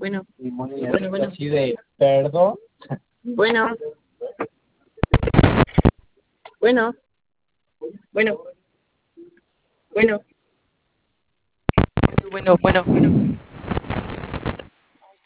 Bueno, Y Moni bueno, bueno, así de, perdón. bueno, bueno, bueno, bueno, bueno, bueno.